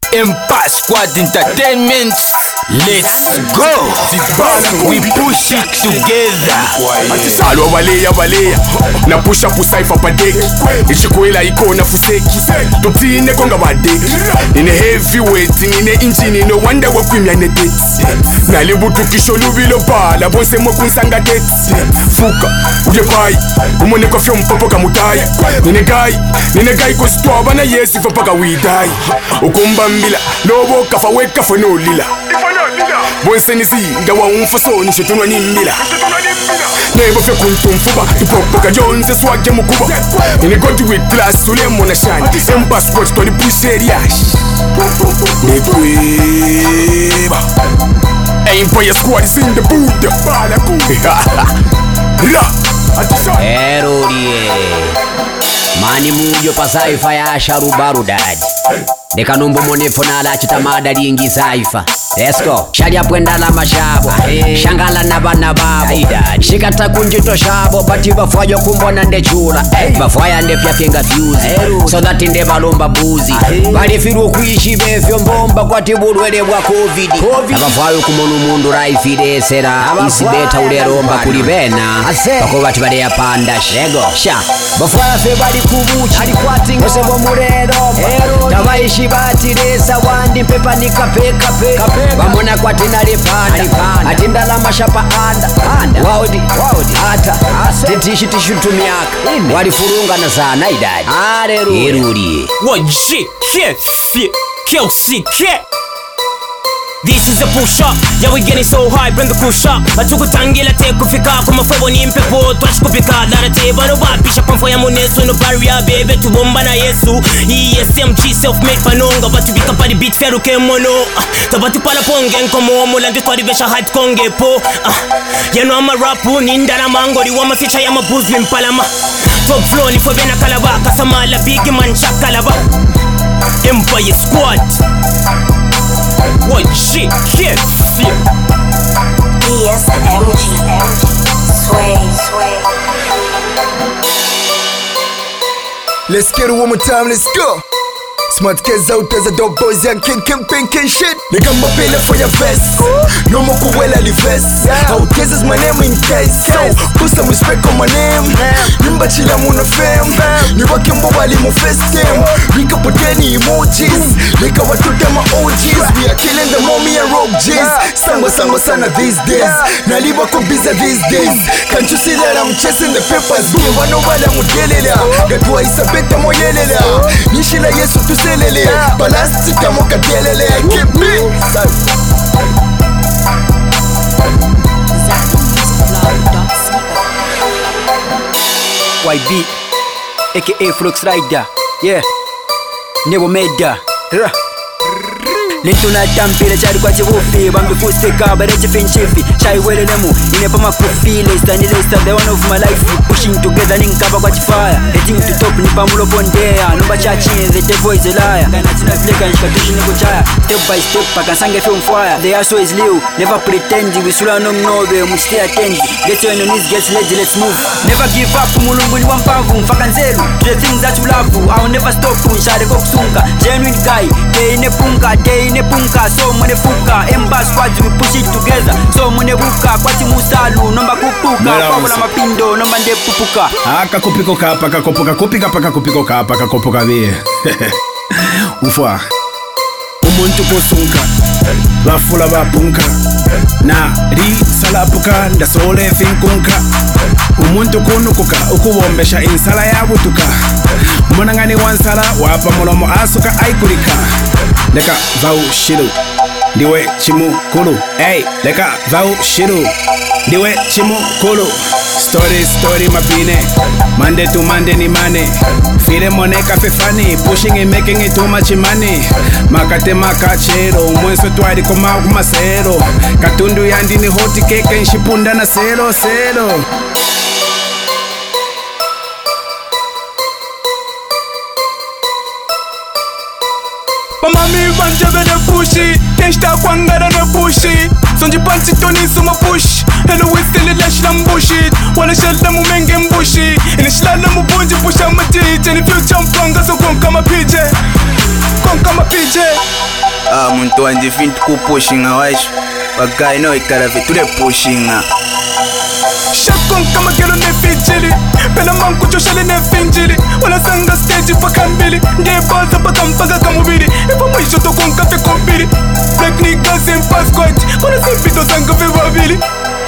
Empire Squad Entertainment. Let's go. We push it together. Alo waleya na push up usaifa padeki ichikuela iko na fuseki tupine konga badeki ine heavyweight ine engine no wonder wakwimya ne date nalibutu kisholubilo pala bose mokunsanga date fuka uje pai umone ko fyo mpopo kamutai nine gai ko stwa na yesi fa paka we die ukumbambila lobo kafa weka fo no lila bonse nisi ndawa umfaso ni shetunwa nimbila Neighbor fe kuntumfuba Tupopoka Jones swage mukuba Ine goti with class ule mwana shani Empire Squad story pushe riash Nekweba Empire Squad is in the Buddha Bala Ra Erorie Mani mujo pasaifa ya sharubaru dad Dekanombo monefo na la chitamada lingi saifa Let's go. Shadia pwenda la mashabo Shangala na bana babo Shikata kunjito shabo Bati bafuayo kumbona nde chula Bafuaya nde pia kenga fuse So that inde balomba buzi Bali firu kuishi befyo mbomba Kwa tiburuele wa COVID Na bafuayo kumonu mundu raifide sera Isi beta ule romba kulibena Bako bati bade ya panda Shego Sha Bafuaya fe bali kubuchi Ose bomurero Tawaishi bati resa Wandi pepa nika peka Bamona kwa tina lifanda Atinda la mashapa anda Waudi Ata Tishu tumiaka Walifurunga na sana idadi Eruri Waji K This is a push up, yeah we getting so high, bring the push up. Atukutangila te kufika kuma febo ni mpepo Twachi kupika dara te bano bapisha pamfo ya munesu No barrier baby tubomba na yesu ESMG self-made panonga Batu bika pa di beat feru ke mono Tabatu pala ponge nkomo Mulandi twari besha hide konge po Yano ama rapu nindana mangori Wama ficha ya mabuzwi mpalama Top flow ni fobe na kalaba Kasamala bigi man shakalaba Empire Squad What shit, yes, ESMG Sway Let's get it one more time, let's go. Smart kids out as a dog boys young kid pink shit. Nigga mapele for your vest. No more kuwela li vest. Out is my name in case. So put some respect on my name. Nimba chila muna fame. Ni wake mboba li mo first time. Rika poteni emojis. Lika watu dema OGs. We are killing the mommy and rope G's. Samba sana these days. Naliba ko busy these days. Can't you see that I'm chasing the papers? Give one over la mudelela. Gatwa isabeta moyelela. Nishila yesu tu Balasti kamo katelele Keep me YB aka Flux Rider. Yeah Nebo Meda Lento na tampile chari kwa chivufi Bambi fusteka bareche finchifi Chai wele nemu Inepa makufile Stani lesta the one of my life Pushing together ninkaba kwa chifaya Heading to top ni pamulo pondea Numba chachi the devil is a liar Gana tina fleka nishikatushi niko chaya Step by step pakasange film fire The ass is liu Never pretend We sula no mnobe Mustay attend Get you on your knees Get ready let's move Never give up Mulungu ni wampavu Mfaka nzeru To the things that you love I'll never stop Nshare koksunga Genuine guy Day ne punga Day ne punka so mune fuka Empire Squad we push it together so mune buka kwati musalu nomba kupuka kwa mapindo nomba nde pupuka akakupiko kapa kakopoka kupika paka kupiko kapa kakopoka be ufwa umuntu kosunka bafula bapunka na ri salapuka ndasole finkunka umuntu kunukuka ukubombesha insala yabutuka umunangani wansala wapa mulomo asuka aikulika leka vau shiru ndiwe chimukulu hey leka vau shiru ndiwe chimukulu story mapine Monday to Monday ni money file moneka fefani pushing and making it too much money makate makachero mwenso twari koma kumasero katundu yandi ni hoti keke nshipunda na sero Mami banjebe ne pushi Tenshta kwangara ne pushi Sonji panchi toni suma push Hello wistele lash lambushi Wala shalda mu menge mbushi Ine shlala mu bunji pusha matije Ni future mpanga so konka mapije muntu wanje fintu ku pushinga waisho bagayi no ikarafe tule pushinga Shakon kama gelo ne fijili Pela manku choshale ne finjili Wala sanga stage paka mbili Nge baza paka mpaga kamubili Epa mwisho toko nkafe kombili Black niggas in pass squad Kuna simpito sanga fe wabili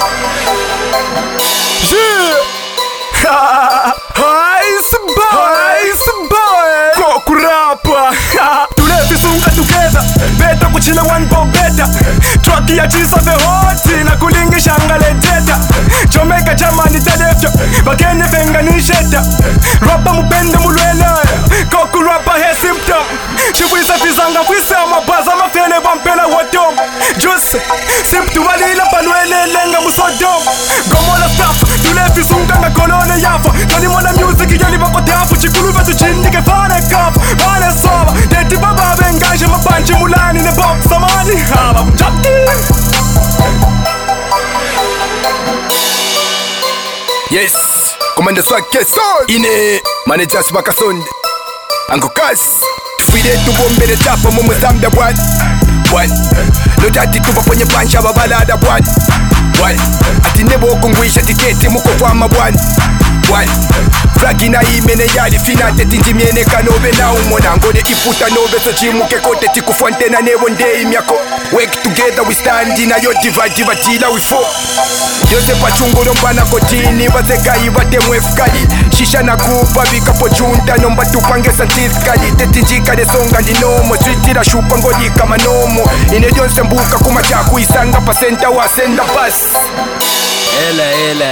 Ice boy Koku rapa Tulefi sunga together Beta kuchila one go better Truck ya chisa fe hoti Na kulingisha ngaleteta Jamaica jamani telefta Bakene venga ni sheta Rapa mupende mulwele Koku rapa he symptom Shibwisa fizanga kwisa mabaza mafele bampela wadom Juice Symptom walila palwele lenga musodom Gomola staff Tulefi sunga nga kolone yafa Kani mwana music yali bakote hafu Chikulu vetu chini ke fane kafu Fane soba Deti baba bengaje mapanchi mulani ne box samani Haba mchapti Yes, Commander Swag Kes Ine, Manager Swaka Sonde Anko Kas Tufide tubombele chapa mumu zambia bwan Lojati tuba ponye pancha babalada bwan Ati nebo kongwisha tiketi muko kwa mabwan Flagi na imene yali finate tinjimiene kanobe na umona Ngone iputa nobe so chimuke kote tikufante na nebo ndei miako Work together we stand in a yo divide tila we fall Yose pachungo nombana kotini Wazeka ibate mwefkali Shisha na kupa vika po junta Nomba tupange santiskali Tetinjika de songa ndinomo Switira shupa ngodi kama nomo Ine jonse mbuka kumachaku Isanga pasenta wa senda pas Ela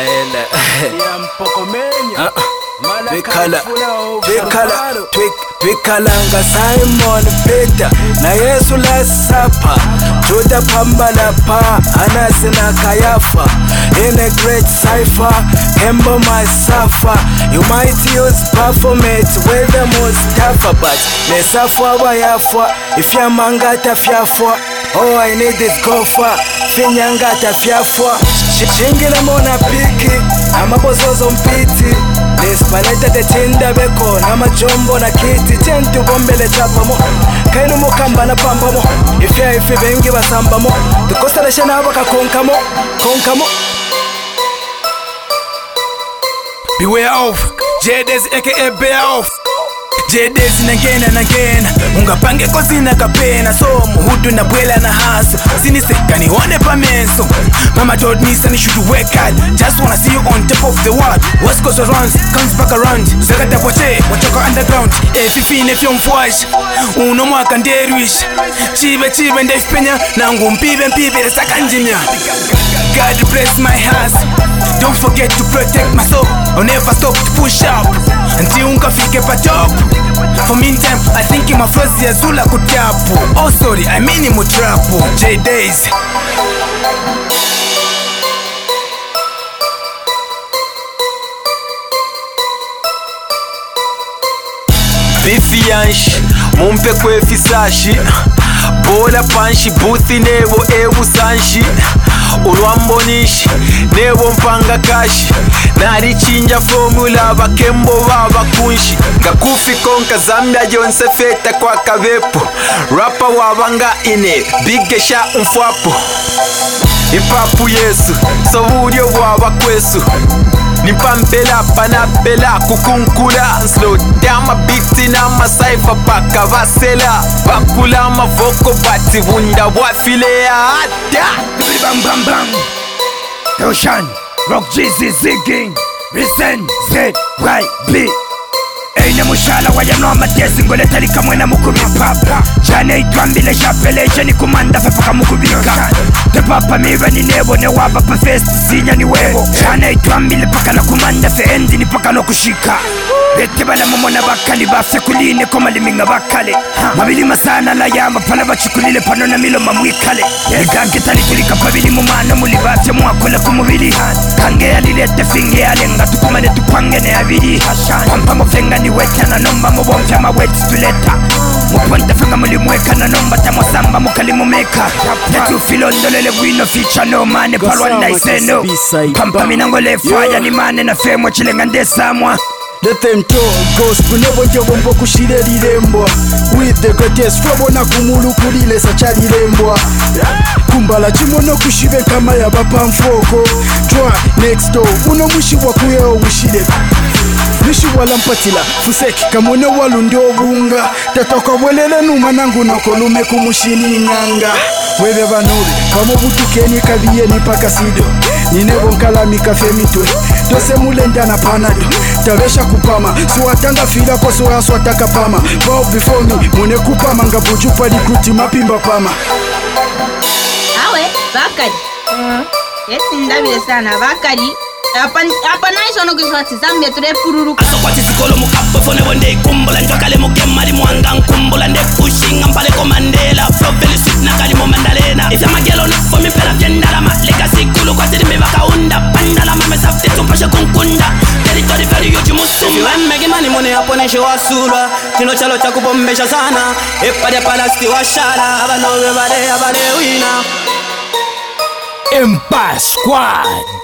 Twikalanga Simon Peter na Yesu la sapa Juda pambana pa Anasina Kayafa in a great cipher Kembo my suffer You might use performance with the Mustafa But nesafwa wayafa If ya mangata fyafwa Oh I need this gopher Finyangata fyafwa Shingila mona piki Amabozozo mpiti Nespaleta te tinda beko Nama jombo na kiti Tentu bombele chapa mo Kainu mo kamba na pamba mo Ifya ifi bengi basamba mo Tukosta na shena waka konka mo Beware of JD's aka bear off JD's nangena Ungapange kozina kapena So muhudu na bwela na haso Siniseka nione pa menso Mama told me son you should work hard Just wanna see you on top of the world West coast runs, comes back around Zekata poche, wachoka underground Fifine fyo mfuash Uno mwaka nderwish Chibe ndefpenya Nangu mpibe Saka njimya God bless my house Don't forget to protect my soul I'll never stop to push up Until unkafike pa top For meantime, I think my flows ya zula kutapu Oh sorry, I mean imu trapu J-Days Bifianshi, mumpe kwefisashi Bola panshi, buthi nebo ebusanshi Ulwambonishi, nebo mpanga kashi Nari chinja formula bakembo baba kunshi Ngakufi konka Zambia jonse feta kwa kavepo Rapa wabanga ine, bigesha umfwapo Ipapu Yesu, soburio waba kwesu Nipampela panapela kukunkula Slow down my beats na masaifa paka vasela Bakula mavoko bati wunda wafile ada Bang bang bang Roshan Rock Jesus zigging Risen Z Y B Eina mushala wajamno amatesi ngole talika mwena mukubipapa Jane itwambile shapele jani kumanda fepaka mukubika Te papa miva ni nebo ne waba pa fest zinya ni webo Jane itwambile paka na kumanda fe endi ni paka no kushika Bete bala momona bakali bafse kuline koma liminga bakale Mabilima sana la yamba pala bachikulile pano na milo mamwikale Nigange tali tulika pabili mumano mulibate mwakola kumubili Kange ya lilete finge ya lenga tukumane tupange ne abili Pampa mofenga ni weka na nomba mubomfya maweti tuleta Muponta fenga mulimweka na nomba tamosamba mukalimumeka Netu filondolele gwino ficha no mane palwa na iseno Pampa minangole faya ni mane na femwa chilenga ndesamwa Let them talk, gospel nebo njobombo kushire lirembwa. With the greatest flobona kumulu kulile sacha lirembwa. Kumbala chimono kushibe kama ya bapamfoko. Try next door, uno mushibwa kuyeo ushire. Nishiwa lampatila, fuseki kamone walu ndio bunga. Tatoka welele numa nangu nakolume kumushini nganga. Webe banuri, kamo butukeni kabiyeni paka sido. Ninebo nkalami kafe mitwe. Tose mulenda na panado. Tabesha kupama, suwatanga fila kwa suwa swataka pama. Bow before me, mune kupama ngabujupa likuti mapimba pama. Awe, bakari. Yesi ndabile sana, bakari. Apa naiso no kiswati zambia ture pururuka. Aso kwati sikolo mukapo fone wende kumbula njokale mukemali mwanga nkumbula nde pushing ampale ko Mandela flow very sweet na kali mo Mandalena. If I'm a girl on for me pela fienda ma legacy kulu kwa tiri me bakaunda pandala mame safte tumpashe kunkunda territory very yoji musumba. If you megi money money hapo neshe wasura kino chalo cha kubombesha sana epade palasti washala abanowe bade wina Empire Squad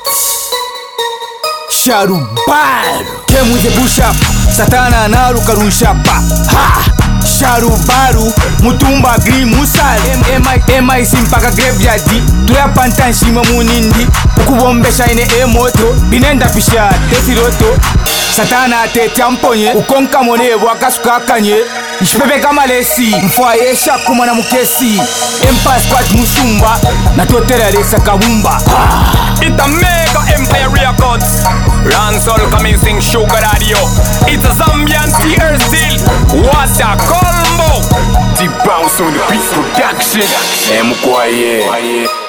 Sharubaru came with a bush up Satana naru karushapa ha Sharubaru mutumba green musal MI simpaka graveyard tuya pantanshi munindi ukubombesha ine emoto binenda pisha tesiroto Satana atete amponye ukonka monebo akasukakanye Ishpepe kama lesi mfwaesha kumana mukesi Empire Squad musumba na totera lesa kabumba It's a mega Empire Records Ransol coming sing Sugar Radio. It's a Zambian TR still. What a combo! Deep bounce on the beat production. Mkwaye.